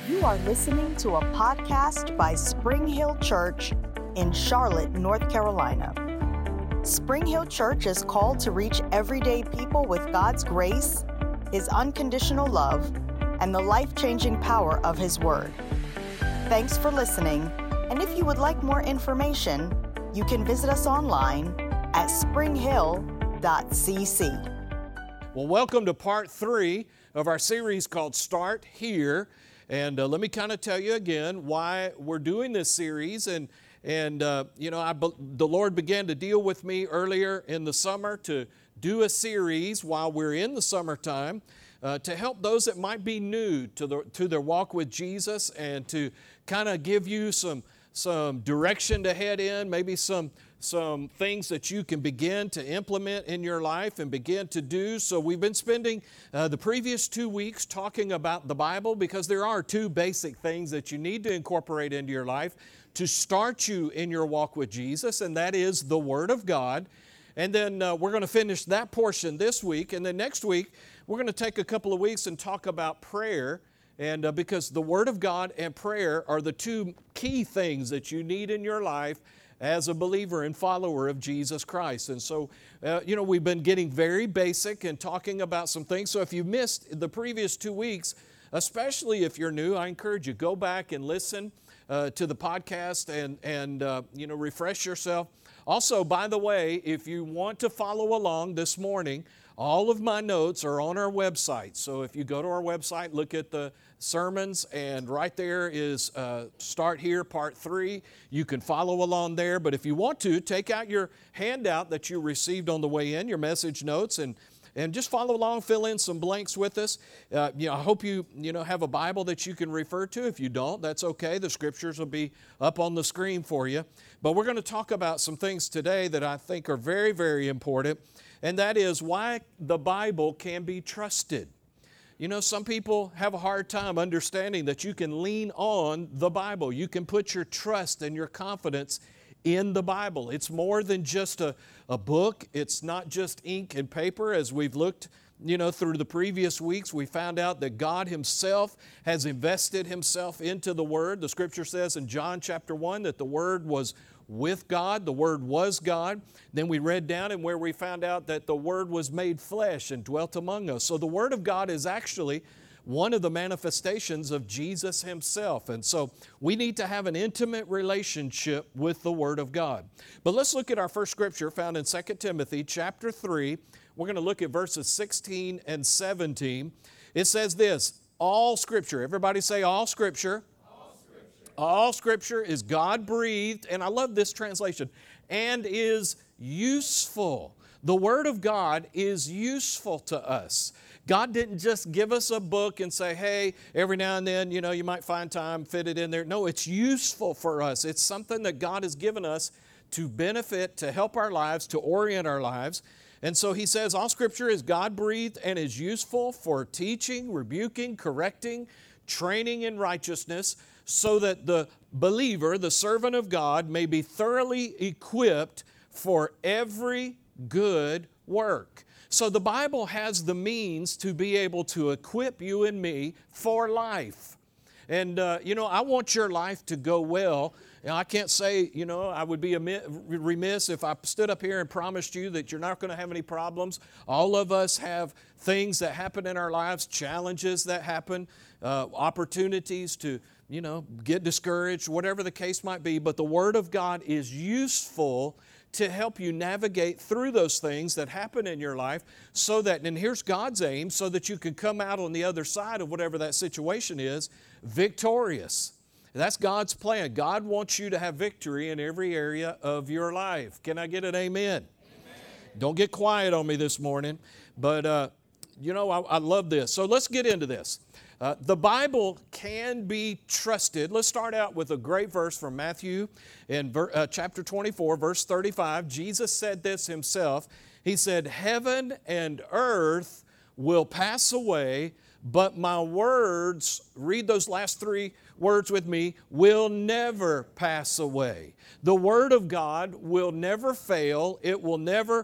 You are listening to a podcast by Spring Hill Church in Charlotte, North Carolina. Spring Hill Church is called to reach everyday people with God's grace, His unconditional love, and the life-changing power of His Word. Thanks for listening, and if you would like more information, you can visit us online at springhill.cc. Well, welcome to part 3 of our series called Start Here. And let me kind of tell you again why we're doing this series. The Lord began to deal with me earlier in the summer to do a series while we're in the summertime to help those that might be new to their walk with Jesus and to kind of give you some direction to head in, maybe some things that you can begin to implement in your life and begin to do. So we've been spending the previous 2 weeks talking about the Bible, because there are 2 basic things that you need to incorporate into your life to start you in your walk with Jesus, and that is the Word of God. And then we're going to finish that portion this week, and then next week we're going to take a couple of weeks and talk about prayer. And because the Word of God and prayer are the 2 key things that you need in your life as a believer and follower of Jesus Christ. And so, we've been getting very basic and talking about some things. So if you missed the previous 2 weeks, especially if you're new, I encourage you, go back and listen to the podcast and refresh yourself. Also, by the way, if you want to follow along this morning, all of my notes are on our website. So if you go to our website, look at the sermons, and right there is Start Here, Part 3. You can follow along there. But if you want to, take out your handout that you received on the way in, your message notes, and just follow along, fill in some blanks with us. I hope you have a Bible that you can refer to. If you don't, that's okay. The Scriptures will be up on the screen for you. But we're going to talk about some things today that I think are very, very important, and that is why the Bible can be trusted. Some people have a hard time understanding that you can lean on the Bible. You can put your trust and your confidence in the Bible. It's more than just a book. It's not just ink and paper. As we've looked, through the previous weeks, we found out that God Himself has invested Himself into the Word. The Scripture says in John chapter 1 that the Word was with God, the Word was God. Then we read down and where we found out that the Word was made flesh and dwelt among us. So the Word of God is actually one of the manifestations of Jesus Himself. And so we need to have an intimate relationship with the Word of God. But let's look at our first scripture found in 2 Timothy chapter 3. We're going to look at verses 16 and 17. It says this, all Scripture, everybody say all Scripture. All Scripture is God-breathed, and I love this translation, and is useful. The Word of God is useful to us. God didn't just give us a book and say, hey, every now and then, you might find time, fit it in there. No, it's useful for us. It's something that God has given us to benefit, to help our lives, to orient our lives. And so he says, all Scripture is God-breathed and is useful for teaching, rebuking, correcting, training in righteousness, so that the believer, the servant of God, may be thoroughly equipped for every good work. So the Bible has the means to be able to equip you and me for life. And, I want your life to go well. I can't say, I would be remiss if I stood up here and promised you that you're not going to have any problems. All of us have things that happen in our lives, challenges that happen, opportunities to, get discouraged, whatever the case might be. But the Word of God is useful to help you navigate through those things that happen in your life so that, and here's God's aim, so that you can come out on the other side of whatever that situation is, victorious. That's God's plan. God wants you to have victory in every area of your life. Can I get an amen? Amen. Don't get quiet on me this morning, but I love this. So let's get into this. The Bible can be trusted. Let's start out with a great verse from Matthew in chapter 24, verse 35. Jesus said this Himself. He said, heaven and earth will pass away, But my words, read those last three words with me, will never pass away. The Word of God will never fail. It will never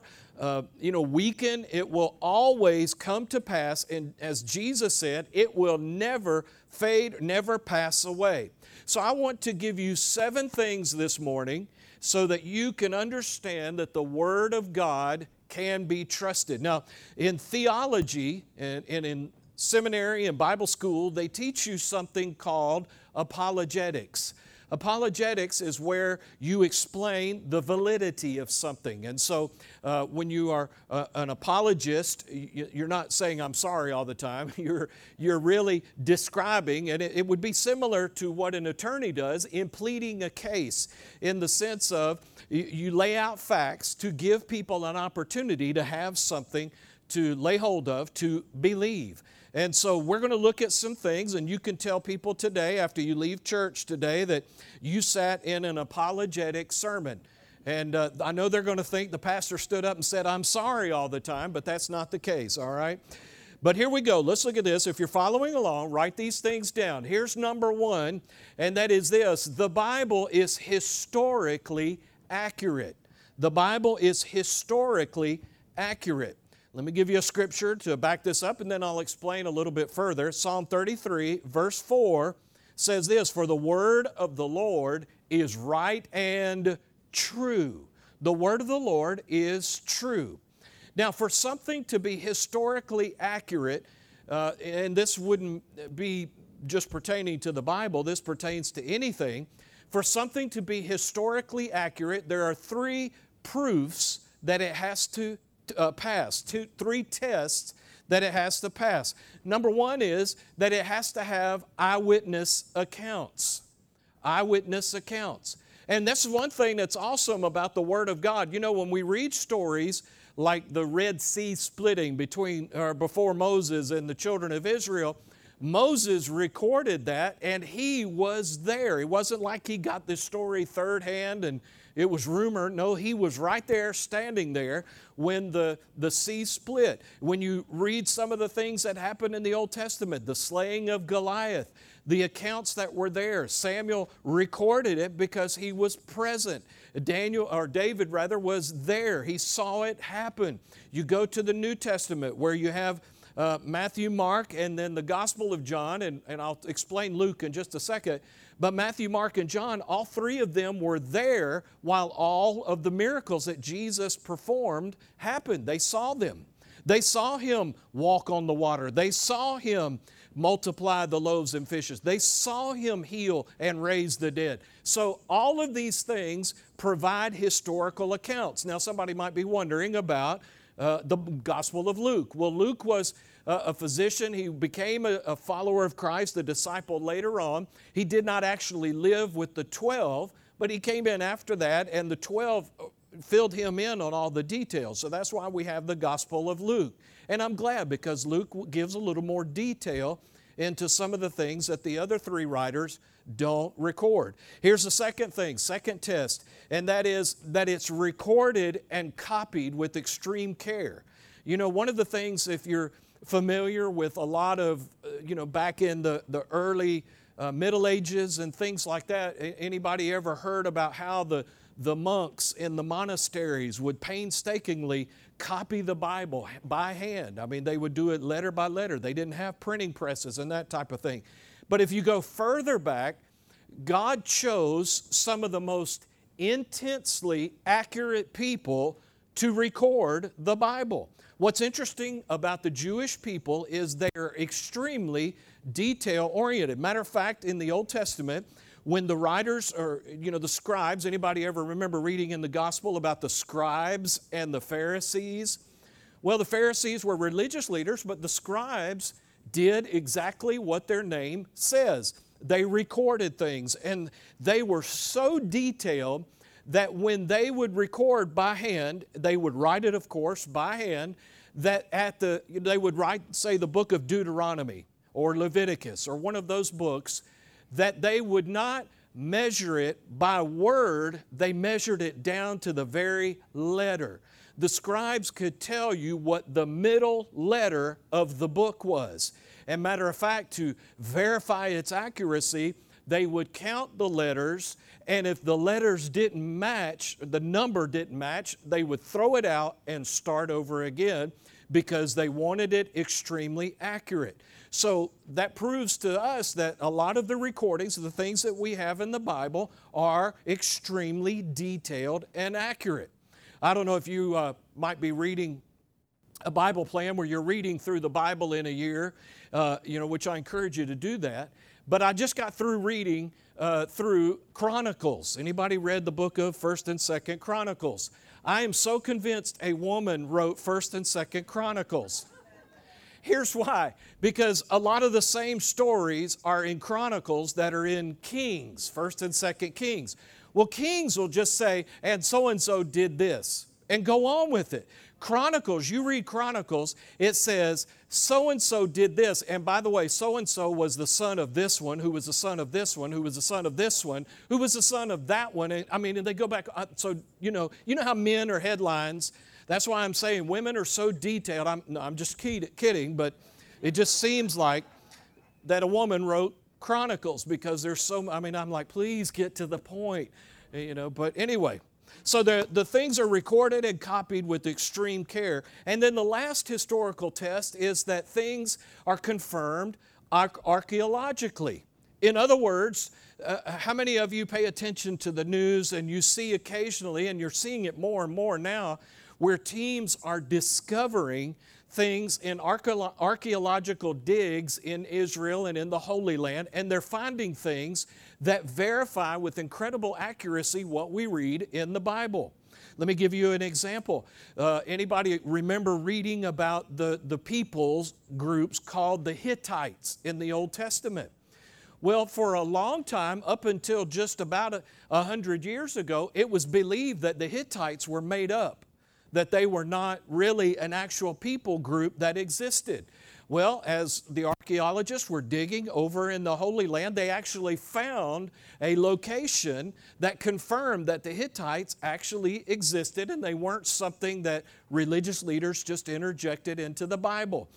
weaken. It will always come to pass. And as Jesus said, it will never fade, never pass away. So I want to give you 7 things this morning so that you can understand that the Word of God can be trusted. Now, in theology and in seminary and Bible school, they teach you something called apologetics. Apologetics is where you explain the validity of something. And so when you are an apologist, you're not saying I'm sorry all the time. You're really describing, and it would be similar to what an attorney does in pleading a case, in the sense of you lay out facts to give people an opportunity to have something to lay hold of, to believe. And so we're going to look at some things, and you can tell people today, after you leave church today, that you sat in an apologetic sermon. And I know they're going to think the pastor stood up and said, I'm sorry all the time, but that's not the case, all right? But here we go. Let's look at this. If you're following along, write these things down. Here's number 1, and that is this. The Bible is historically accurate. The Bible is historically accurate. Let me give you a scripture to back this up, and then I'll explain a little bit further. Psalm 33, verse 4 says this, for the word of the Lord is right and true. The word of the Lord is true. Now, for something to be historically accurate, and this wouldn't be just pertaining to the Bible, this pertains to anything. For something to be historically accurate, there are 3 proofs that it has to pass, 3 tests that it has to pass. Number 1 is that it has to have eyewitness accounts. Eyewitness accounts. And that's one thing that's awesome about the Word of God. You know, when we read stories like the Red Sea splitting before Moses and the children of Israel, Moses recorded that, and he was there. It wasn't like he got this story third hand and it was rumor. No, he was right there, standing there when the sea split. When you read some of the things that happened in the Old Testament, the slaying of Goliath, the accounts that were there, Samuel recorded it because he was present. David was there. He saw it happen. You go to the New Testament where you have Matthew, Mark, and then the Gospel of John, and I'll explain Luke in just a second. But Matthew, Mark, and John, all 3 of them were there while all of the miracles that Jesus performed happened. They saw them. They saw Him walk on the water. They saw Him multiply the loaves and fishes. They saw Him heal and raise the dead. So all of these things provide historical accounts. Now somebody might be wondering about the Gospel of Luke. Well, Luke was a physician. He became a follower of Christ, a disciple later on. He did not actually live with the 12, but he came in after that, and the 12 filled him in on all the details. So that's why we have the Gospel of Luke. And I'm glad, because Luke gives a little more detail into some of the things that the other 3 writers don't record. Here's the second thing, second test, and that is that it's recorded and copied with extreme care. You know, one of the things, if you're familiar with a lot of, back in the early Middle Ages and things like that, anybody ever heard about how the monks in the monasteries would painstakingly copy the Bible by hand? I mean, they would do it letter by letter. They didn't have printing presses and that type of thing. But if you go further back, God chose some of the most intensely accurate people to record the Bible. What's interesting about the Jewish people is they're extremely detail-oriented. Matter of fact, in the Old Testament, when the writers, or the scribes, anybody ever remember reading in the gospel about the scribes and the Pharisees? Well, the Pharisees were religious leaders, but the scribes did exactly what their name says. They recorded things, and they were so detailed that when they would record by hand, they would write it, of course, by hand, that they would write, say, the book of Deuteronomy or Leviticus or one of those books, that they would not measure it by word, they measured it down to the very letter. The scribes could tell you what the middle letter of the book was. And matter of fact, to verify its accuracy, they would count the letters, and if the letters didn't match, the number didn't match, they would throw it out and start over again because they wanted it extremely accurate. So that proves to us that a lot of the recordings of the things that we have in the Bible are extremely detailed and accurate. I don't know if you might be reading a Bible plan where you're reading through the Bible in a year, which I encourage you to do that. But I just got through reading through Chronicles. Anybody read the book of 1st and 2nd Chronicles? I am so convinced a woman wrote 1st and 2nd Chronicles. Here's why. Because a lot of the same stories are in Chronicles that are in Kings, 1st and 2nd Kings. Well, Kings will just say, and so did this, and go on with it. Chronicles, you read Chronicles, it says, so-and-so did this. And by the way, so-and-so was the son of this one, who was the son of this one, who was the son of this one, who was the son of that one. And they go back. So, you know how men are headlines. That's why I'm saying women are so detailed. I'm just kidding, but it just seems like that a woman wrote Chronicles because there's so, I'm like, please get to the point, but anyway. So the things are recorded and copied with extreme care. And then the last historical test is that things are confirmed archaeologically. In other words, how many of you pay attention to the news and you see occasionally, and you're seeing it more and more now, where teams are discovering things in archaeological digs in Israel and in the Holy Land, and they're finding things that verify with incredible accuracy what we read in the Bible. Let me give you an example. Anybody remember reading about the peoples groups called the Hittites in the Old Testament? Well, for a long time, up until just about 100 years ago, it was believed that the Hittites were made up, that they were not really an actual people group that existed. Well, as the archaeologists were digging over in the Holy Land, they actually found a location that confirmed that the Hittites actually existed and they weren't something that religious leaders just interjected into the Bible.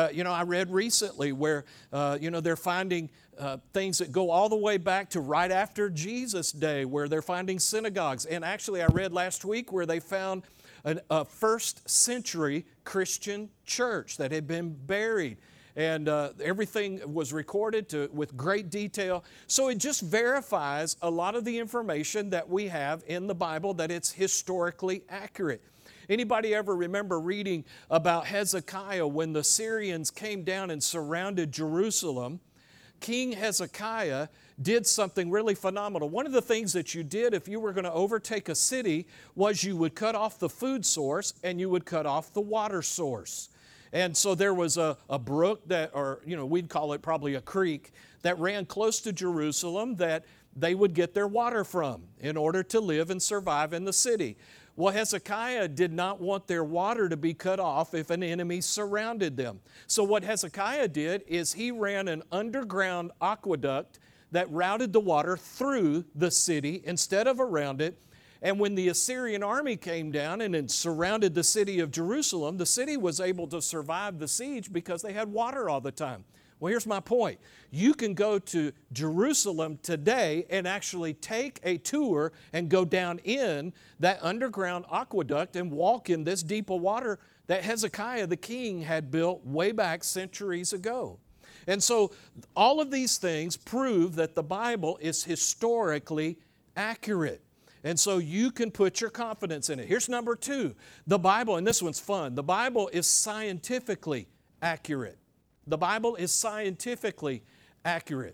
I read recently where, they're finding things that go all the way back to right after Jesus' day, where they're finding synagogues. And actually, I read last week where they found a first century Christian church that had been buried. And everything was recorded with great detail. So it just verifies a lot of the information that we have in the Bible, that it's historically accurate. Anybody ever remember reading about Hezekiah when the Syrians came down and surrounded Jerusalem? King Hezekiah did something really phenomenal. One of the things that you did if you were going to overtake a city was you would cut off the food source and you would cut off the water source. And so there was a brook we'd call it probably a creek, that ran close to Jerusalem that they would get their water from in order to live and survive in the city. Well, Hezekiah did not want their water to be cut off if an enemy surrounded them. So what Hezekiah did is he ran an underground aqueduct that routed the water through the city instead of around it. And when the Assyrian army came down and surrounded the city of Jerusalem, the city was able to survive the siege because they had water all the time. Well, here's my point. You can go to Jerusalem today and actually take a tour and go down in that underground aqueduct and walk in this deep of water that Hezekiah the king had built way back centuries ago. And so all of these things prove that the Bible is historically accurate. And so you can put your confidence in it. Here's number 2. The Bible, and this one's fun, the Bible is scientifically accurate. The Bible is scientifically accurate.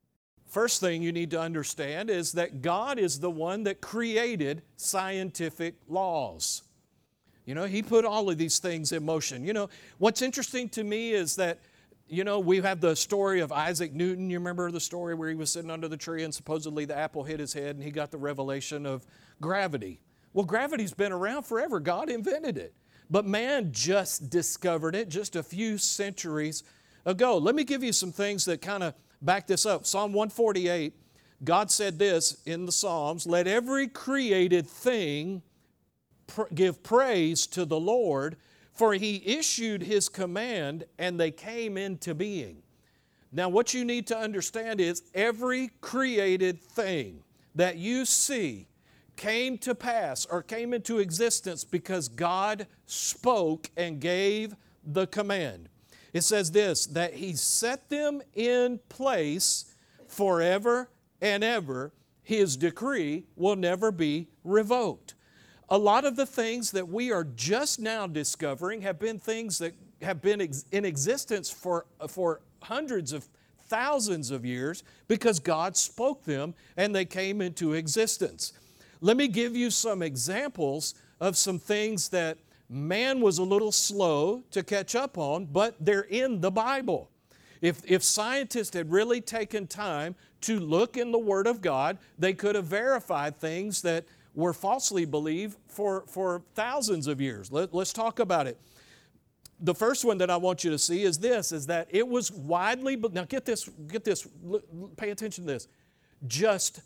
First thing you need to understand is that God is the one that created scientific laws. He put all of these things in motion. What's interesting to me is that, we have the story of Isaac Newton. You remember the story where he was sitting under the tree and supposedly the apple hit his head and he got the revelation of gravity. Well, gravity's been around forever. God invented it. But man just discovered it just a few centuries ago. Let me give you some things that kind of back this up. Psalm 148, God said this in the Psalms, "Let every created thing give praise to the Lord, For he issued his command, and they came into being. Now, what you need to understand is every created thing that you see came to pass or came into existence because God spoke and gave the command. It says this, that he set them in place forever and ever. His decree will never be revoked. A lot of the things that we are just now discovering have been things that have been in existence for hundreds of thousands of years because God spoke them and they came into existence. Let me give you some examples of some things that man was a little slow to catch up on, but they're in the Bible. If scientists had really taken time to look in the Word of God, they could have verified things that were falsely believed for thousands of years. Let's talk about it. The first one that I want you to see is this, is that it was widely, now get this, pay attention to this. Just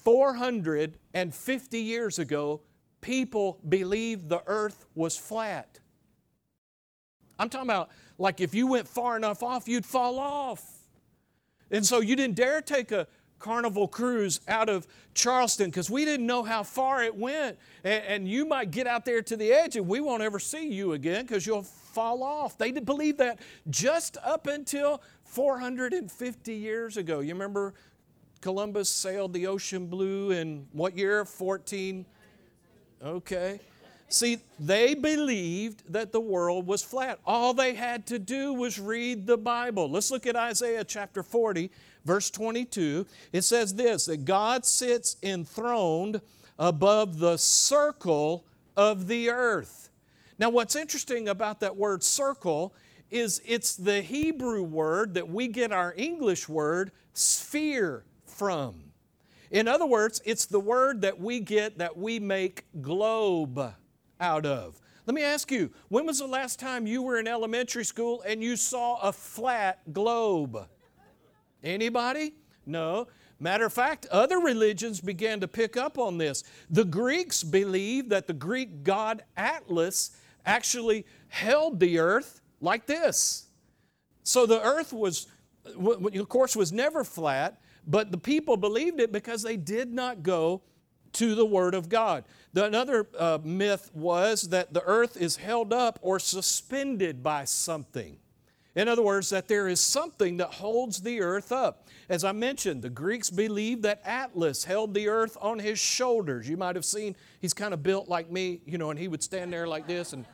450 years ago, people believed the earth was flat. I'm talking about like if you went far enough off, you'd fall off. And so you didn't dare take a Carnival cruise out of Charleston because we didn't know how far it went. And you might get out there to the edge and we won't ever see you again because you'll fall off. They did believe that just up until 450 years ago. You remember Columbus sailed the ocean blue in what year? 14? Okay. See, they believed that the world was flat. All they had to do was read the Bible. Let's look at Isaiah chapter 40, verse 22. It says this, that God sits enthroned above the circle of the earth. Now, what's interesting about that word circle is it's the Hebrew word that we get our English word sphere from. In other words, it's the word that we get that we make globe out of. Let me ask you, when was the last time you were in elementary school and you saw a flat globe? Anybody? No. Matter of fact, other religions began to pick up on this. The Greeks believed that the Greek god Atlas actually held the earth like this. So the earth was, of course, was never flat, but the people believed it because they did not go to the Word of God. Another myth was that the earth is held up or suspended by something. In other words, that there is something that holds the earth up. As I mentioned, the Greeks believed that Atlas held the earth on his shoulders. You might have seen, he's kind of built like me, and he would stand there like this. And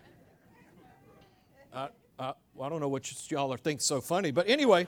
I don't know what y'all think so funny, but anyway,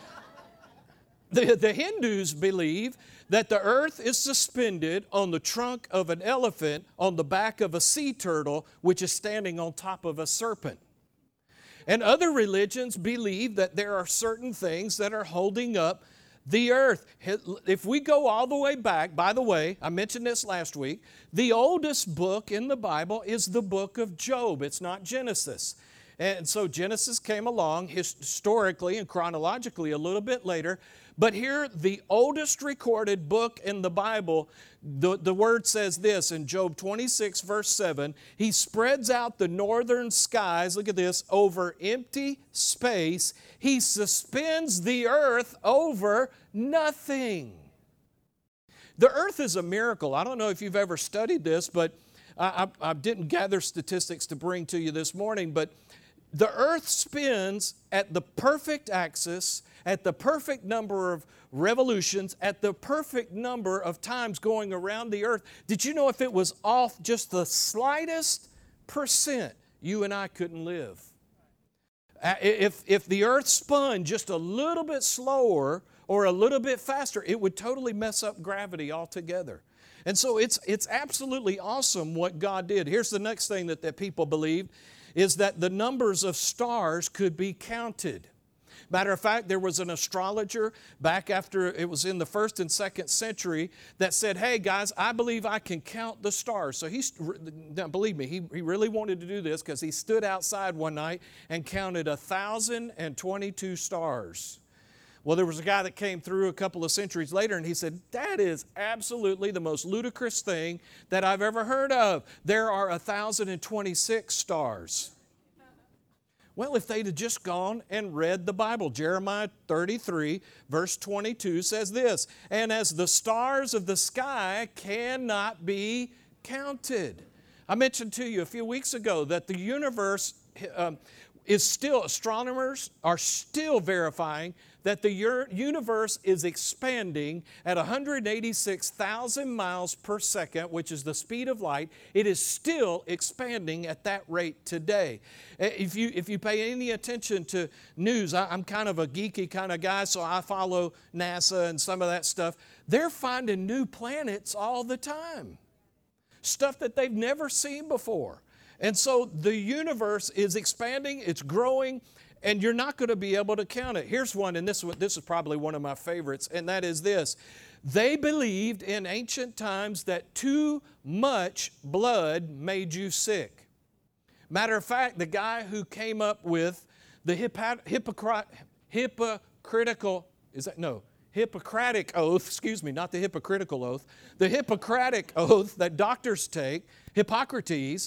the Hindus believe that the earth is suspended on the trunk of an elephant on the back of a sea turtle, which is standing on top of a serpent. And other religions believe that there are certain things that are holding up the earth. If we go all the way back, by the way, I mentioned this last week, the oldest book in the Bible is the book of Job. It's not Genesis. And so Genesis came along historically and chronologically a little bit later. But here, the oldest recorded book in the Bible, the word says this in Job 26, verse 7, He spreads out the northern skies, look at this, over empty space. He suspends the earth over nothing. The earth is a miracle. I don't know if you've ever studied this, but I didn't gather statistics to bring to you this morning, but the earth spins at the perfect axis, at the perfect number of revolutions, at the perfect number of times going around the earth. Did you know if it was off just the slightest percent, you and I couldn't live? If the earth spun just a little bit slower or a little bit faster, it would totally mess up gravity altogether. And so it's absolutely awesome what God did. Here's the next thing that people believed, is that the numbers of stars could be counted. Matter of fact, there was an astrologer back after it was in the 1st and 2nd century that said, hey guys, I believe I can count the stars. So now believe me, he really wanted to do this because he stood outside one night and counted 1,022 stars. Well, there was a guy that came through a couple of centuries later and he said, that is absolutely the most ludicrous thing that I've ever heard of. There are 1,026 stars. Well, if they'd have just gone and read the Bible, Jeremiah 33, verse 22 says this, "And as the stars of the sky cannot be counted." I mentioned to you a few weeks ago that the universe is still, astronomers are still verifying that the universe is expanding at 186,000 miles per second, which is the speed of light. It is still expanding at that rate today. If you pay any attention to news, I'm kind of a geeky kind of guy, so I follow NASA and some of that stuff. They're finding new planets all the time, stuff that they've never seen before. And so the universe is expanding, it's growing, and you're not going to be able to count it. Here's one, and this is probably one of my favorites, and that is this. They believed in ancient times that too much blood made you sick. Matter of fact, the guy who came up with the Hippocratic oath, not the hypocritical oath, the Hippocratic oath that doctors take, Hippocrates,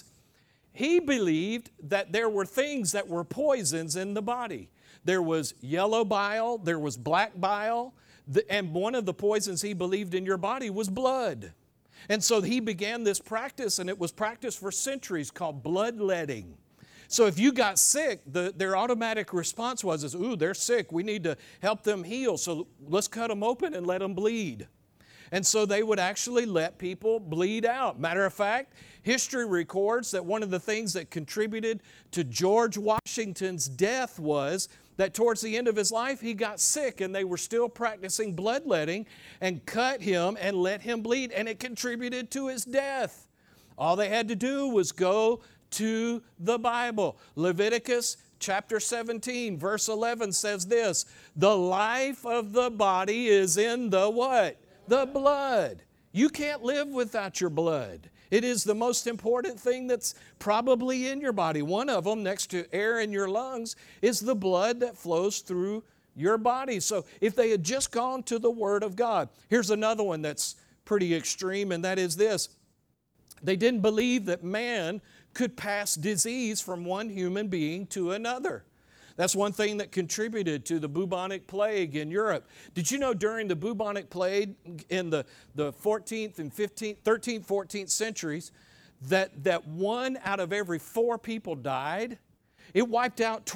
he believed that there were things that were poisons in the body. There was yellow bile, there was black bile, and one of the poisons he believed in your body was blood. And so he began this practice, and it was practiced for centuries, called bloodletting. So if you got sick, their automatic response was, ooh, they're sick, we need to help them heal, so let's cut them open and let them bleed. And so they would actually let people bleed out. Matter of fact, history records that one of the things that contributed to George Washington's death was that towards the end of his life, he got sick and they were still practicing bloodletting and cut him and let him bleed, and it contributed to his death. All they had to do was go to the Bible. Leviticus chapter 17, verse 11 says this, "The life of the body is in the" what? The blood. You can't live without your blood. It is the most important thing that's probably in your body. One of them, next to air in your lungs, is the blood that flows through your body. So if they had just gone to the Word of God. Here's another one that's pretty extreme, and that is this. They didn't believe that man could pass disease from one human being to another. That's one thing that contributed to the bubonic plague in Europe. Did you know during the bubonic plague in the 14th and 15th, 13th, 14th centuries that 1 out of every 4 people died? It wiped out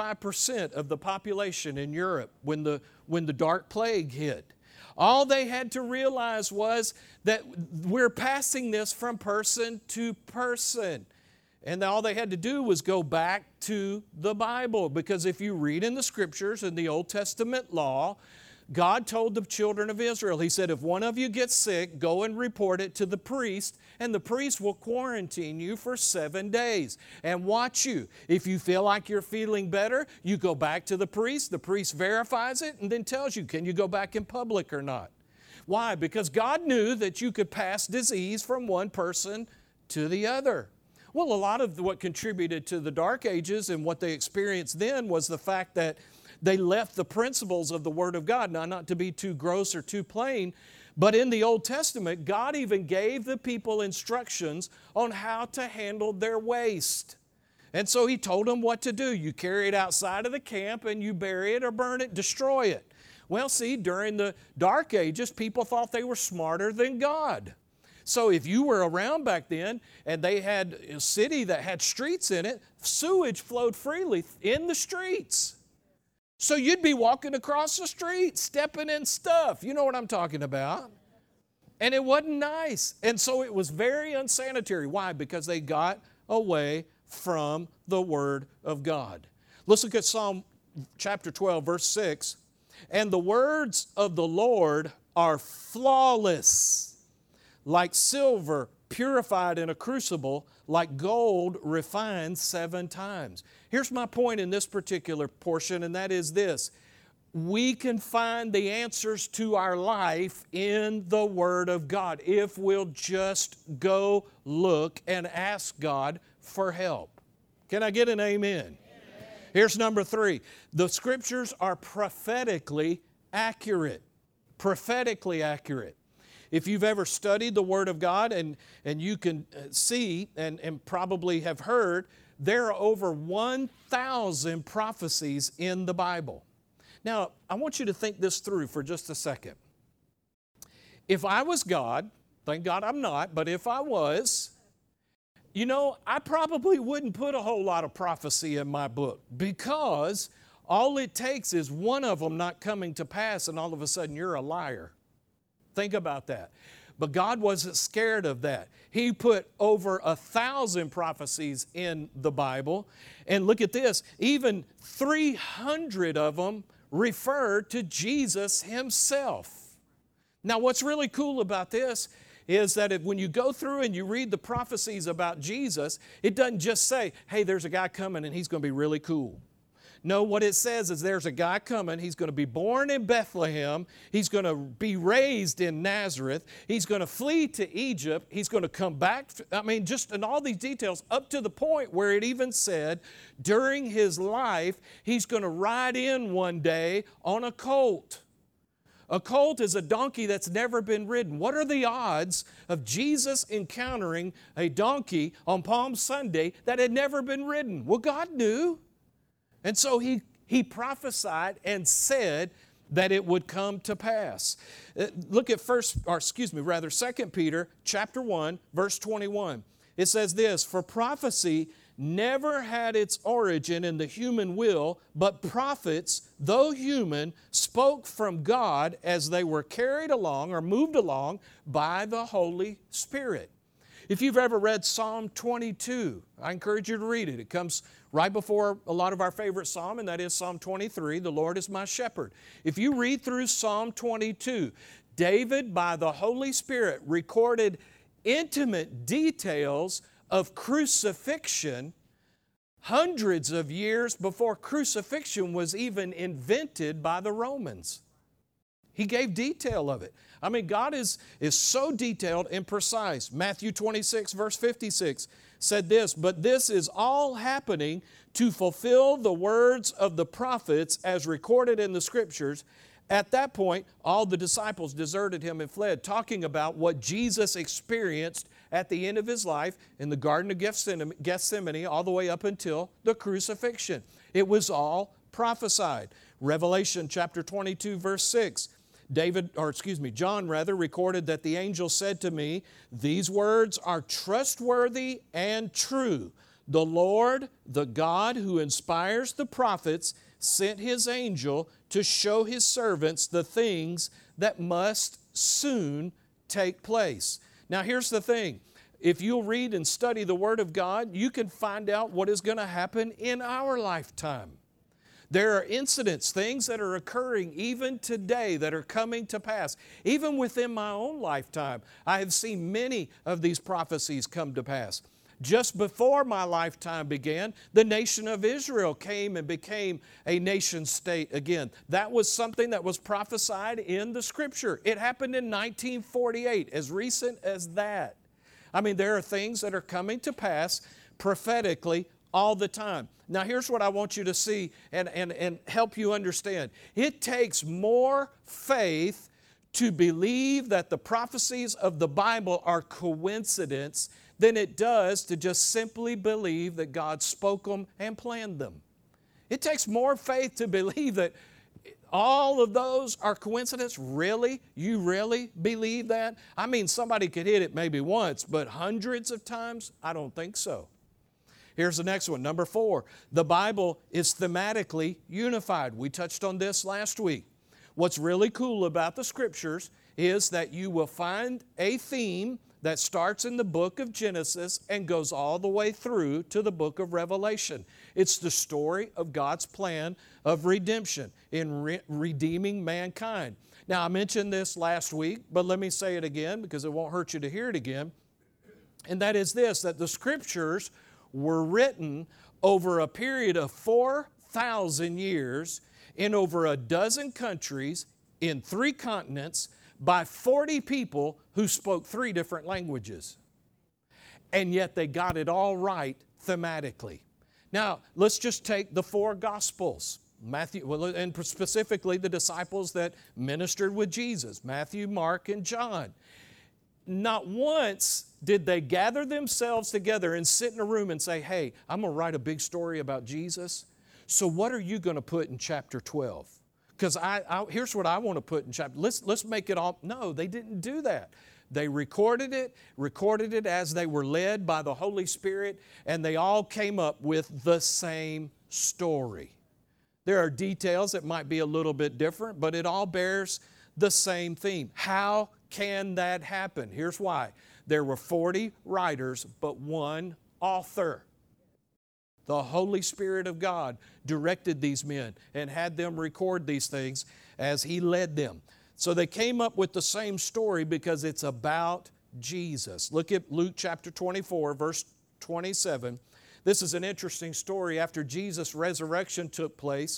25% of the population in Europe when the dark plague hit. All they had to realize was that we're passing this from person to person. And all they had to do was go back to the Bible, because if you read in the Scriptures, in the Old Testament law, God told the children of Israel, He said, if one of you gets sick, go and report it to the priest, and the priest will quarantine you for 7 days and watch you. If you feel like you're feeling better, you go back to the priest verifies it, and then tells you, can you go back in public or not? Why? Because God knew that you could pass disease from one person to the other. Well, a lot of what contributed to the Dark Ages and what they experienced then was the fact that they left the principles of the Word of God. Now, not to be too gross or too plain, but in the Old Testament, God even gave the people instructions on how to handle their waste. And so He told them what to do. You carry it outside of the camp and you bury it or burn it, destroy it. Well, see, during the Dark Ages, people thought they were smarter than God. So if you were around back then and they had a city that had streets in it, sewage flowed freely in the streets. So you'd be walking across the street, stepping in stuff. You know what I'm talking about. And it wasn't nice. And so it was very unsanitary. Why? Because they got away from the Word of God. Let's look at Psalm chapter 12, verse 6. "And the words of the Lord are flawless, like silver purified in a crucible, like gold refined 7 times. Here's my point in this particular portion, and that is this. We can find the answers to our life in the Word of God if we'll just go look and ask God for help. Can I get an amen? Amen. Here's number 3. The Scriptures are prophetically accurate. Prophetically accurate. If you've ever studied the Word of God and you can see and probably have heard there are over 1,000 prophecies in the Bible. Now, I want you to think this through for just a second. If I was God, thank God I'm not, but if I was, I probably wouldn't put a whole lot of prophecy in my book, because all it takes is one of them not coming to pass and all of a sudden you're a liar. Think about that. But God wasn't scared of that. He put over 1,000 prophecies in the Bible. And look at this, even 300 of them refer to Jesus Himself. Now, what's really cool about this is that when you go through and you read the prophecies about Jesus, it doesn't just say, hey, there's a guy coming and he's going to be really cool. No, what it says is there's a guy coming. He's going to be born in Bethlehem. He's going to be raised in Nazareth. He's going to flee to Egypt. He's going to come back. Just in all these details, up to the point where it even said during His life, He's going to ride in one day on a colt. A colt is a donkey that's never been ridden. What are the odds of Jesus encountering a donkey on Palm Sunday that had never been ridden? Well, God knew. And so he prophesied and said that it would come to pass. Look at 2 Peter chapter 1, verse 21. It says this, for prophecy never had its origin in the human will, but prophets, though human, spoke from God as they were carried along or moved along by the Holy Spirit. If you've ever read Psalm 22, I encourage you to read it. It comes right before a lot of our favorite psalm, and that is Psalm 23, the Lord is my shepherd. If you read through Psalm 22, David, by the Holy Spirit, recorded intimate details of crucifixion hundreds of years before crucifixion was even invented by the Romans. He gave detail of it. God is so detailed and precise. Matthew 26, verse 56 said this, but this is all happening to fulfill the words of the prophets as recorded in the Scriptures. At that point, all the disciples deserted Him and fled, talking about what Jesus experienced at the end of His life in the Garden of Gethsemane all the way up until the crucifixion. It was all prophesied. Revelation chapter 22, verse 6. John recorded that the angel said to me, these words are trustworthy and true. The Lord, the God who inspires the prophets, sent His angel to show His servants the things that must soon take place. Now here's the thing. If you'll read and study the Word of God, you can find out what is going to happen in our lifetime. There are incidents, things that are occurring even today that are coming to pass. Even within my own lifetime, I have seen many of these prophecies come to pass. Just before my lifetime began, the nation of Israel came and became a nation state again. That was something that was prophesied in the Scripture. It happened in 1948, as recent as that. There are things that are coming to pass prophetically all the time. Now here's what I want you to see and help you understand. It takes more faith to believe that the prophecies of the Bible are coincidence than it does to just simply believe that God spoke them and planned them. It takes more faith to believe that all of those are coincidence. Really? You really believe that? Somebody could hit it maybe once, but hundreds of times? I don't think so. Here's the next one, number 4. The Bible is thematically unified. We touched on this last week. What's really cool about the Scriptures is that you will find a theme that starts in the book of Genesis and goes all the way through to the book of Revelation. It's the story of God's plan of redemption in redeeming mankind. Now, I mentioned this last week, but let me say it again because it won't hurt you to hear it again. And that is this, that the Scriptures were written over a period of 4,000 years in over a dozen countries in 3 continents by 40 people who spoke 3 different languages. And yet they got it all right thematically. Now, let's just take the 4 Gospels. And specifically the disciples that ministered with Jesus, Matthew, Mark, and John. not once did they gather themselves together and sit in a room and say, hey, I'm going to write a big story about Jesus. So what are you going to put in chapter 12? Because here's what I want to put in chapter. Let's make it all. No, they didn't do that. They recorded it as they were led by the Holy Spirit, and they all came up with the same story. There are details that might be a little bit different, but it all bears the same theme. How can that happen? Here's why. There were 40 writers, but one author. The Holy Spirit of God directed these men and had them record these things as He led them. So they came up with the same story because it's about Jesus. Look at Luke chapter 24, verse 27. This is an interesting story. After Jesus' resurrection took place,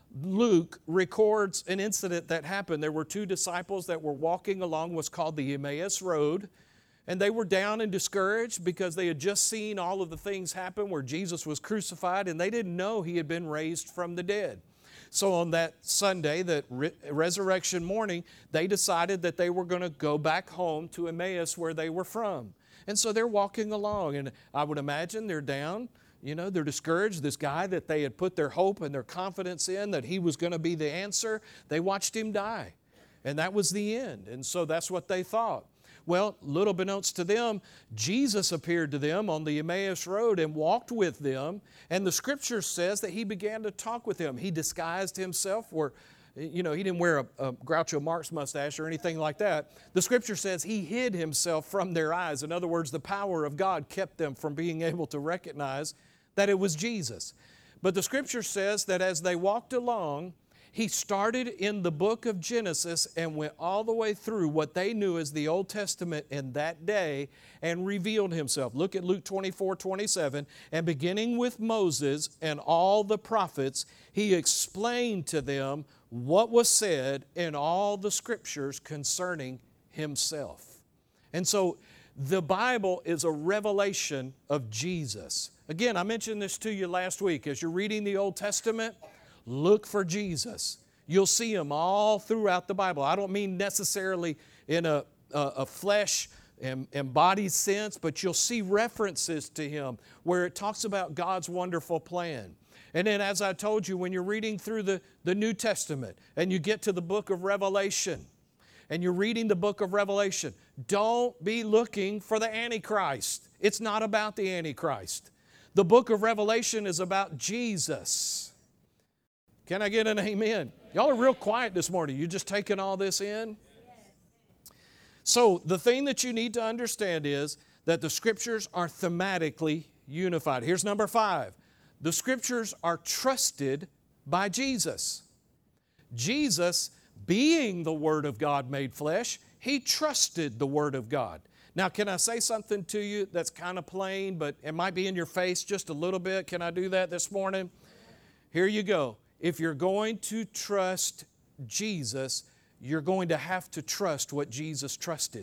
Luke records an incident that happened. There were two disciples that were walking along what's called the Emmaus Road, and they were down and discouraged because they had just seen all of the things happen where Jesus was crucified, and they didn't know He had been raised from the dead. So on that Sunday, that resurrection morning, they decided that they were going to go back home to Emmaus where they were from. And so they're walking along, and I would imagine they're down, they're discouraged. This guy that they had put their hope and their confidence in, that he was going to be the answer, they watched him die. And that was the end. And so that's what they thought. Well, little beknownst to them, Jesus appeared to them on the Emmaus Road and walked with them. And the Scripture says that He began to talk with them. He disguised Himself where, He didn't wear a Groucho Marx mustache or anything like that. The Scripture says He hid Himself from their eyes. In other words, the power of God kept them from being able to recognize that it was Jesus. But the Scripture says that as they walked along, He started in the book of Genesis and went all the way through what they knew as the Old Testament in that day and revealed Himself. Look at Luke 24:27. And beginning with Moses and all the prophets, He explained to them what was said in all the Scriptures concerning Himself. And so the Bible is a revelation of Jesus. Again, I mentioned this to you last week. As you're reading the Old Testament, look for Jesus. You'll see Him all throughout the Bible. I don't mean necessarily in a flesh and body sense, but you'll see references to Him where it talks about God's wonderful plan. And then, as I told you, when you're reading through the New Testament and you get to the book of Revelation and you're reading the book of Revelation, don't be looking for the Antichrist. It's not about the Antichrist. The book of Revelation is about Jesus. Can I get an amen? Y'all are real quiet this morning. You just taking all this in? So the thing that you need to understand is that the Scriptures are thematically unified. Here's number 5. The Scriptures are trusted by Jesus. Jesus, being the Word of God made flesh, He trusted the Word of God. Now, can I say something to you that's kind of plain, but it might be in your face just a little bit? Can I do that this morning? Here you go. If you're going to trust Jesus, you're going to have to trust what Jesus trusted.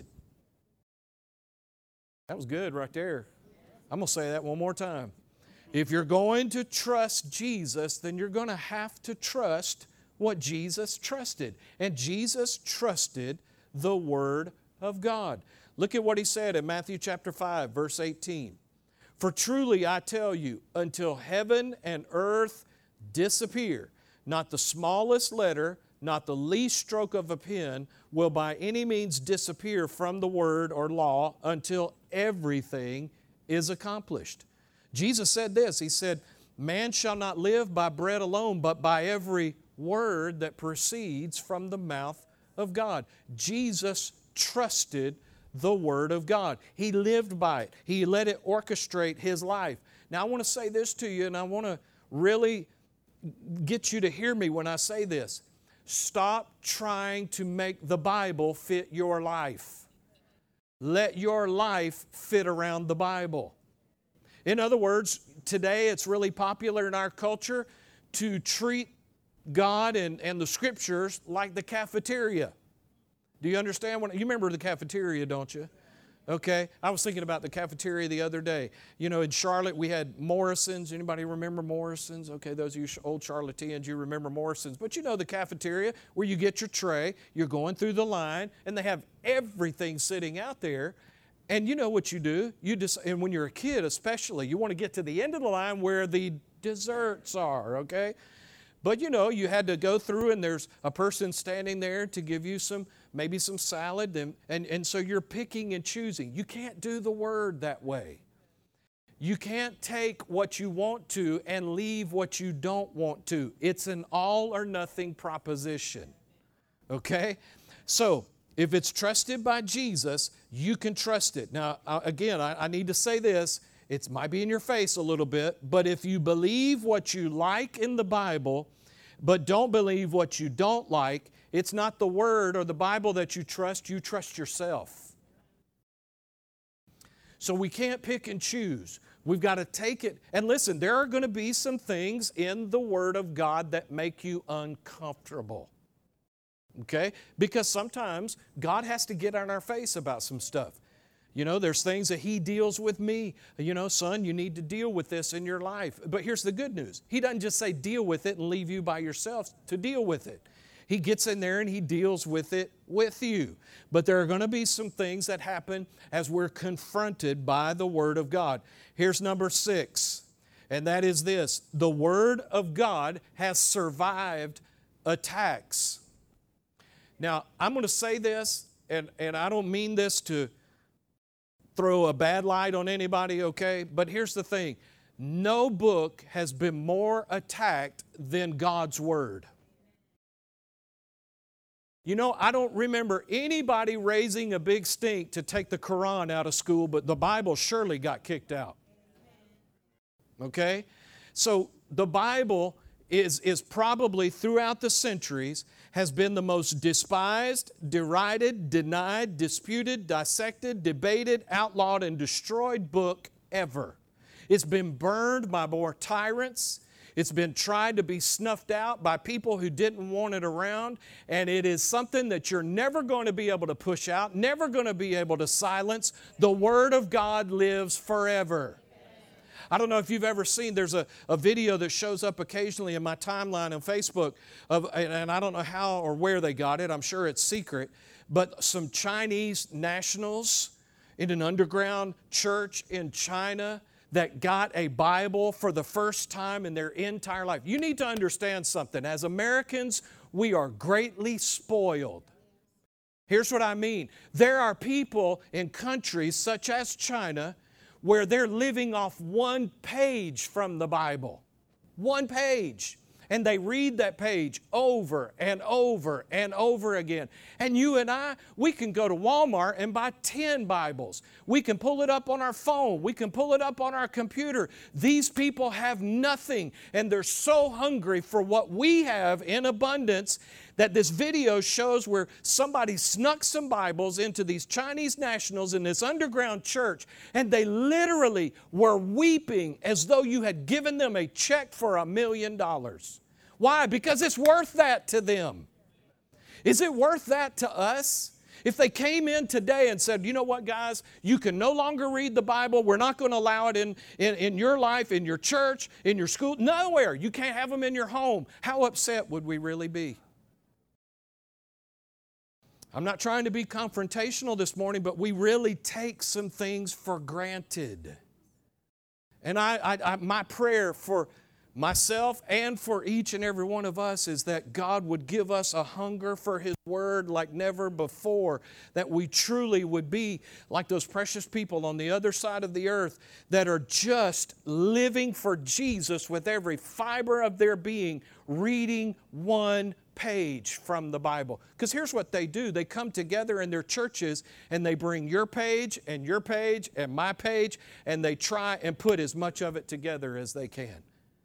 That was good right there. I'm going to say that one more time. If you're going to trust Jesus, then you're going to have to trust what Jesus trusted. And Jesus trusted the Word of God. Look at what He said in Matthew chapter 5, verse 18. For truly I tell you, until heaven and earth disappear, not the smallest letter, not the least stroke of a pen will by any means disappear from the Word or law until everything is accomplished. Jesus said this, He said, man shall not live by bread alone, but by every word that proceeds from the mouth of God. Jesus trusted the Word of God. He lived by it. He let it orchestrate His life. Now I want to say this to you, and I want to really get you to hear me when I say this. Stop trying to make the Bible fit your life. Let your life fit around the Bible. In other words, today it's really popular in our culture to treat God and the Scriptures like the cafeteria. Do you understand? You remember the cafeteria, don't you? Okay, I was thinking about the cafeteria the other day. You know, in Charlotte, we had Morrison's. Anybody remember Morrison's? Okay, those of you old Charlotteans, you remember Morrison's. But you know the cafeteria where you get your tray, you're going through the line, and they have everything sitting out there. And you know what you do? And when you're a kid especially, you want to get to the end of the line where the desserts are, okay? But you know, you had to go through and there's a person standing there to give you maybe some salad, and so you're picking and choosing. You can't do the Word that way. You can't take what you want to and leave what you don't want to. It's an all or nothing proposition, okay? So, if it's trusted by Jesus, you can trust it. Now, again, I need to say this. It might be in your face a little bit, but if you believe what you like in the Bible, but don't believe what you don't like, it's not the Word or the Bible that you trust yourself. So we can't pick and choose. We've got to take it. And listen, there are going to be some things in the Word of God that make you uncomfortable. Okay? Because sometimes God has to get on our face about some stuff. You know, there's things that He deals with me. You know, son, you need to deal with this in your life. But here's the good news. He doesn't just say deal with it and leave you by yourself to deal with it. He gets in there and He deals with it with you. But there are going to be some things that happen as we're confronted by the Word of God. Here's number 6, and that is this. The Word of God has survived attacks. Now, I'm going to say this, and I don't mean this to throw a bad light on anybody, okay? But here's the thing. No book has been more attacked than God's Word. You know, I don't remember anybody raising a big stink to take the Quran out of school, but the Bible surely got kicked out. Okay? So the Bible is probably throughout the centuries has been the most despised, derided, denied, disputed, dissected, debated, outlawed, and destroyed book ever. It's been burned by more tyrants. It's been tried to be snuffed out by people who didn't want it around. And it is something that you're never going to be able to push out, never going to be able to silence. The Word of God lives forever. I don't know if you've ever seen, there's a video that shows up occasionally in my timeline on Facebook, and I don't know how or where they got it, I'm sure it's secret, but some Chinese nationals in an underground church in China that got a Bible for the first time in their entire life. You need to understand something. As Americans, we are greatly spoiled. Here's what I mean. There are people in countries such as China where they're living off one page from the Bible. One page. And they read that page over and over and over again. And you and I, we can go to Walmart and buy 10 Bibles. We can pull it up on our phone. We can pull it up on our computer. These people have nothing, and they're so hungry for what we have in abundance that this video shows where somebody snuck some Bibles into these Chinese nationals in this underground church, and they literally were weeping as though you had given them a check for $1 million. Why? Because it's worth that to them. Is it worth that to us? If they came in today and said, you know what, guys, you can no longer read the Bible. We're not going to allow it in your life, in your church, in your school, nowhere. You can't have them in your home. How upset would we really be? I'm not trying to be confrontational this morning, but we really take some things for granted. And my prayer for myself and for each and every one of us is that God would give us a hunger for His Word like never before, that we truly would be like those precious people on the other side of the earth that are just living for Jesus with every fiber of their being, reading one page from the Bible. Because here's what they do. They come together in their churches and they bring your page and my page, and they try and put as much of it together as they can.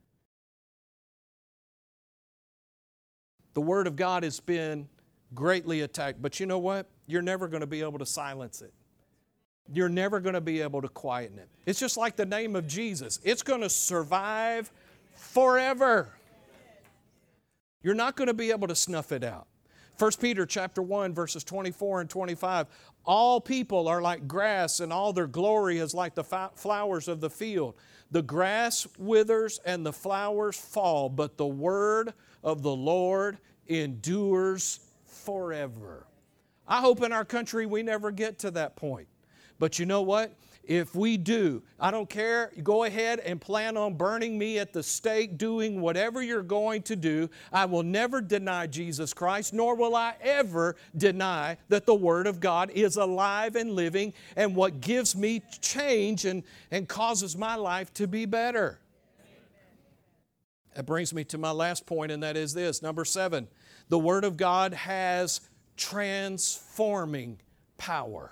The Word of God has been greatly attacked, but you know what? You're never going to be able to silence it. You're never going to be able to quieten it. It's just like the name of Jesus. It's going to survive forever. You're not going to be able to snuff it out. 1 Peter chapter 1, verses 24 and 25. All people are like grass, and all their glory is like the flowers of the field. The grass withers and the flowers fall, but the word of the Lord endures forever. I hope in our country we never get to that point. But you know what? If we do, I don't care, go ahead and plan on burning me at the stake, doing whatever you're going to do. I will never deny Jesus Christ, nor will I ever deny that the Word of God is alive and living and what gives me change and causes my life to be better. That brings me to my last point, and that is this. Number 7, the Word of God has transforming power.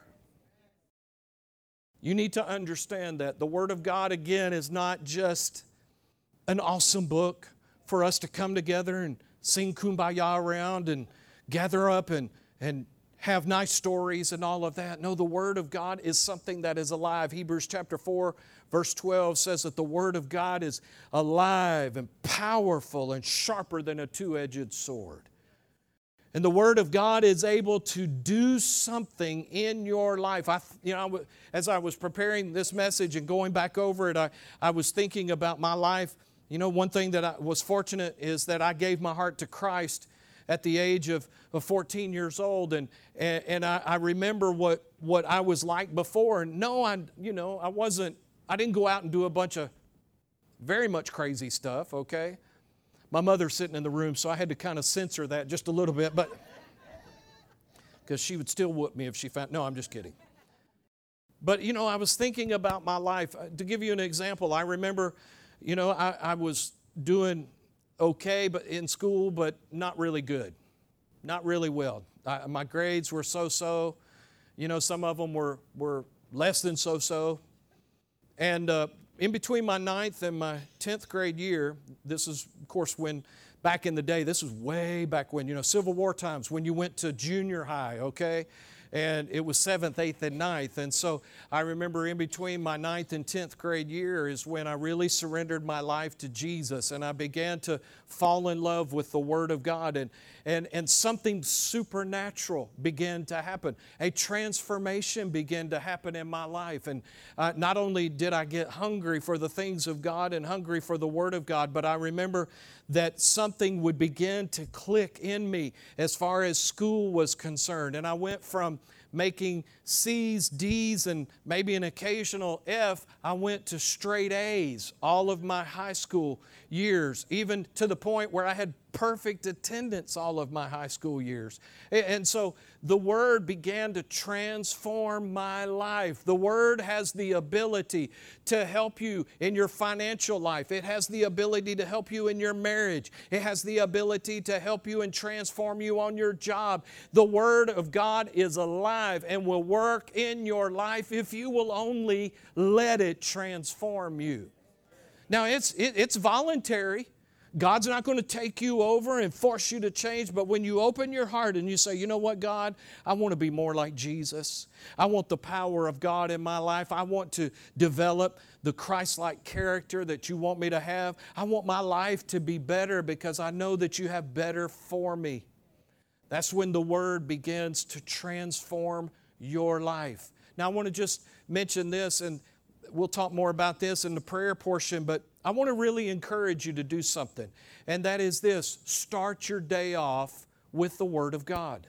You need to understand that the Word of God, again, is not just an awesome book for us to come together and sing Kumbaya around and gather up and have nice stories and all of that. No, the Word of God is something that is alive. Hebrews chapter 4, verse 12 says that the Word of God is alive and powerful and sharper than a two-edged sword. And the Word of God is able to do something in your life. As I was preparing this message and going back over it, I was thinking about my life. You know, one thing that I was fortunate is that I gave my heart to Christ at the age of 14 years old. And I remember what I was like before. And no, I didn't go out and do a bunch of very much crazy stuff, okay? My mother's sitting in the room, so I had to kind of censor that just a little bit, but because she would still whoop me if she found. No, I'm just kidding. But, I was thinking about my life. To give you an example, I remember, I was doing okay but in school, but not really good, not really well. My grades were so-so. Some of them were less than so-so. And in between my 9th and my 10th grade year, this is, of course, when back in the day, this was way back when, Civil War times, when you went to junior high, okay? And it was 7th, 8th, and 9th. And so I remember in between my 9th and 10th grade year is when I really surrendered my life to Jesus. And I began to fall in love with the Word of God. And something supernatural began to happen. A transformation began to happen in my life. And not only did I get hungry for the things of God and hungry for the Word of God, but I remember that something would begin to click in me as far as school was concerned. And I went from making C's, D's, and maybe an occasional F, I went to straight A's all of my high school years, even to the point where I had perfect attendance all of my high school years. And so the Word began to transform my life. The Word has the ability to help you in your financial life. It has the ability to help you in your marriage. It has the ability to help you and transform you on your job. The Word of God is alive and will work in your life if you will only let it transform you. Now, it's voluntary. God's not going to take you over and force you to change, but when you open your heart and you say, you know what, God, I want to be more like Jesus. I want the power of God in my life. I want to develop the Christ-like character that you want me to have. I want my life to be better because I know that you have better for me. That's when the Word begins to transform your life. Now, I want to just mention this, and we'll talk more about this in the prayer portion, but I want to really encourage you to do something, and that is this: start your day off with the Word of God.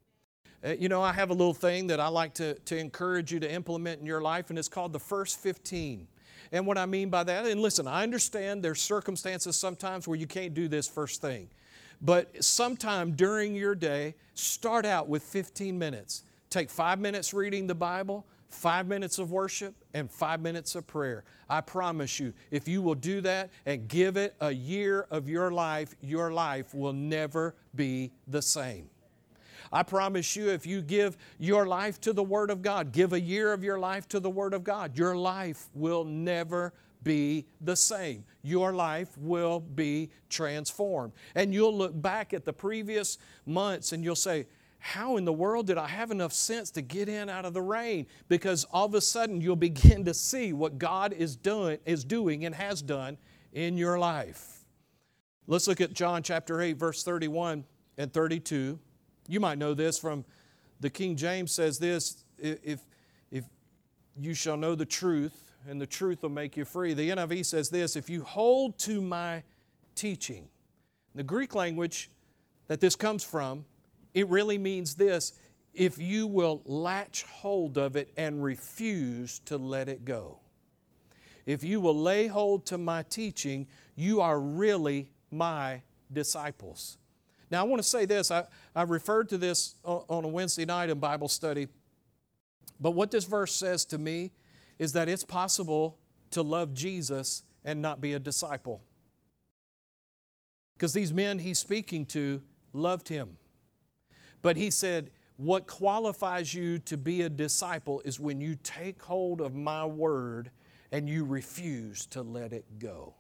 I have a little thing that I like to encourage you to implement in your life, and it's called the First 15. And what I mean by that, and listen, I understand there's circumstances sometimes where you can't do this first thing, but sometime during your day, start out with 15 minutes. Take 5 minutes reading the Bible, 5 minutes of worship, and 5 minutes of prayer. I promise you, if you will do that and give it a year of your life will never be the same. I promise you, if you give your life to the Word of God, give a year of your life to the Word of God, your life will never be the same. Your life will be transformed. And you'll look back at the previous months and you'll say, how in the world did I have enough sense to get in out of the rain? Because all of a sudden you'll begin to see what God is doing and has done in your life. Let's look at John chapter 8, verse 31 and 32. You might know this from the King James says this, if you shall know the truth, and the truth will make you free. The NIV says this, if you hold to my teaching. The Greek language that this comes from, it really means this, if you will latch hold of it and refuse to let it go. If you will lay hold to my teaching, you are really my disciples. Now I want to say this, I referred to this on a Wednesday night in Bible study, but what this verse says to me is that it's possible to love Jesus and not be a disciple. Because these men he's speaking to loved him. But he said, what qualifies you to be a disciple is when you take hold of my word and you refuse to let it go.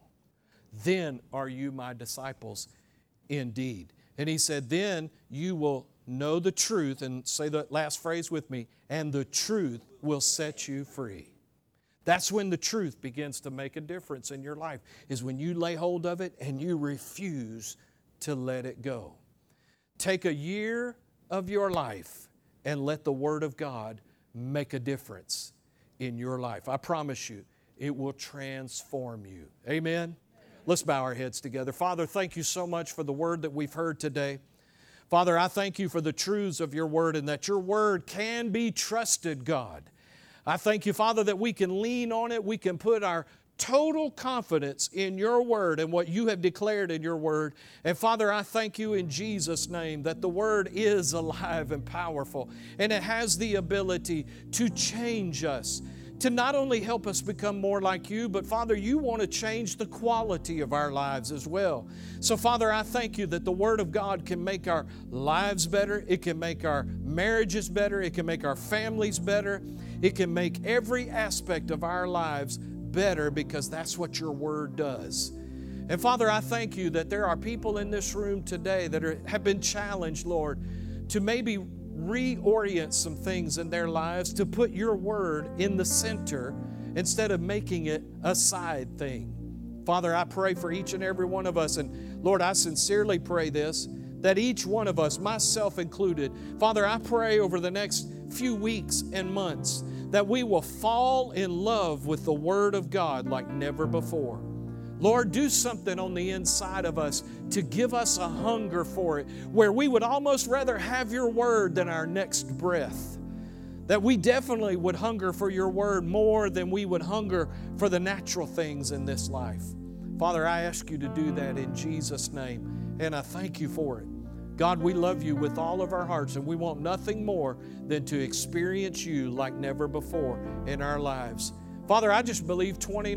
Then are you my disciples indeed. And he said, then you will know the truth, and say that last phrase with me, and the truth will set you free. That's when the truth begins to make a difference in your life, is when you lay hold of it and you refuse to let it go. Take a year of your life and let the Word of God make a difference in your life. I promise you, it will transform you. Amen? Let's bow our heads together. Father, thank you so much for the Word that we've heard today. Father, I thank you for the truths of your Word and that your Word can be trusted, God. I thank you, Father, that we can lean on it. We can put our total confidence in your word and what you have declared in your word. And Father, I thank you in Jesus' name that the word is alive and powerful, and it has the ability to change us, to not only help us become more like you, but Father, you want to change the quality of our lives as well. So Father, I thank you that the Word of God can make our lives better. It can make our marriages better. It can make our families better. It can make every aspect of our lives better, because that's what your Word does. And Father, I thank you that there are people in this room today that have been challenged, Lord, to maybe reorient some things in their lives, to put your word in the center instead of making it a side thing. Father, I pray for each and every one of us, and Lord, I sincerely pray this, that each one of us, myself included, Father, I pray over the next few weeks and months that we will fall in love with the Word of God like never before. Lord, do something on the inside of us to give us a hunger for it, where we would almost rather have your word than our next breath. That we definitely would hunger for your word more than we would hunger for the natural things in this life. Father, I ask you to do that in Jesus' name, and I thank you for it. God, we love you with all of our hearts, and we want nothing more than to experience you like never before in our lives. Father, I just believe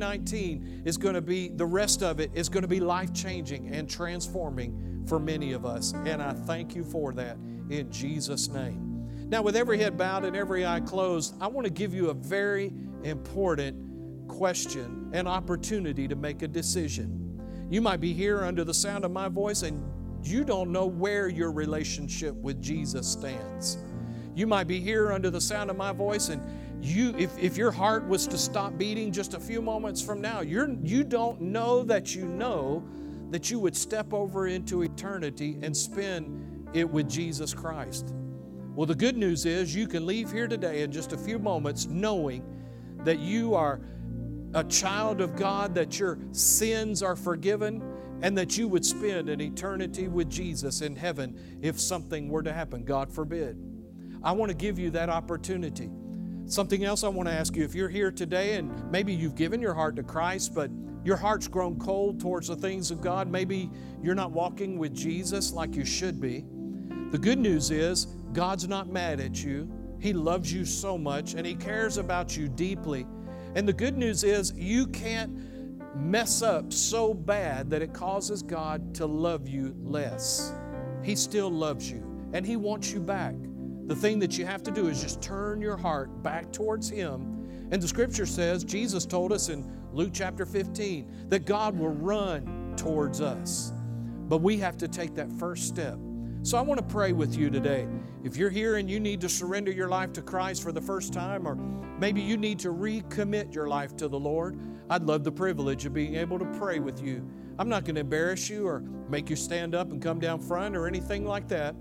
2019 is going to be, the rest of it is going to be life-changing and transforming for many of us. And I thank you for that in Jesus' name. Now, with every head bowed and every eye closed, I want to give you a very important question and opportunity to make a decision. You might be here under the sound of my voice and you don't know where your relationship with Jesus stands. You might be here under the sound of my voice and if your heart was to stop beating just a few moments from now, you don't know that you would step over into eternity and spend it with Jesus Christ. Well, the good news is you can leave here today in just a few moments knowing that you are a child of God, that your sins are forgiven, and that you would spend an eternity with Jesus in heaven if something were to happen, God forbid. I want to give you that opportunity. Something else I want to ask you, if you're here today and maybe you've given your heart to Christ, but your heart's grown cold towards the things of God, maybe you're not walking with Jesus like you should be. The good news is God's not mad at you. He loves you so much and He cares about you deeply. And the good news is you can't mess up so bad that it causes God to love you less. He still loves you and He wants you back. The thing that you have to do is just turn your heart back towards Him. And the Scripture says, Jesus told us in Luke chapter 15, that God will run towards us. But we have to take that first step. So I want to pray with you today. If you're here and you need to surrender your life to Christ for the first time, or maybe you need to recommit your life to the Lord, I'd love the privilege of being able to pray with you. I'm not going to embarrass you or make you stand up and come down front or anything like that.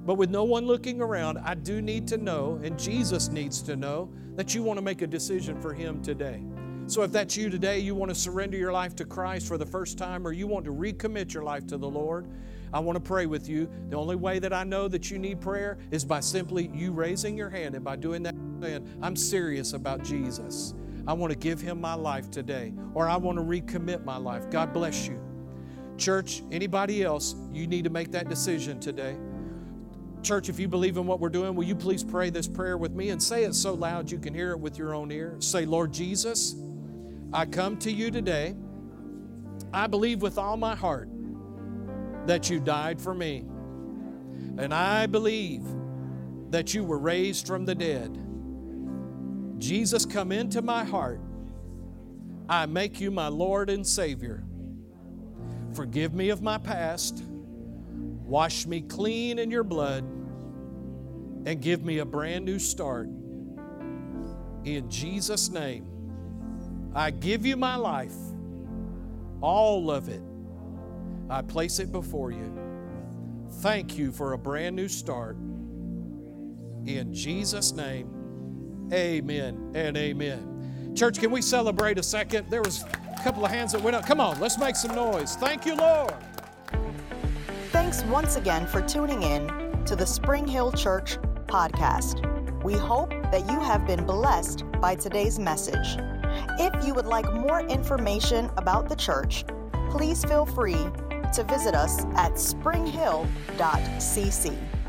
But with no one looking around, I do need to know, and Jesus needs to know, that you want to make a decision for Him today. So if that's you today, you want to surrender your life to Christ for the first time, or you want to recommit your life to the Lord, I want to pray with you. The only way that I know that you need prayer is by simply you raising your hand, and by doing that, saying, I'm serious about Jesus. I want to give Him my life today, or I want to recommit my life. God bless you. Church, anybody else, you need to make that decision today. Church, if you believe in what we're doing, will you please pray this prayer with me and say it so loud you can hear it with your own ear? Say, Lord Jesus, I come to you today. I believe with all my heart that you died for me. And I believe that you were raised from the dead. Jesus, come into my heart. I make you my Lord and Savior. Forgive me of my past. Wash me clean in your blood and give me a brand new start. In Jesus' name, I give you my life, all of it. I place it before you. Thank you for a brand new start. In Jesus' name, amen and amen. Church, can we celebrate a second? There was a couple of hands that went up. Come on, let's make some noise. Thank you, Lord. Thanks once again for tuning in to the Spring Hill Church podcast. We hope that you have been blessed by today's message. If you would like more information about the church, please feel free to visit us at springhill.cc.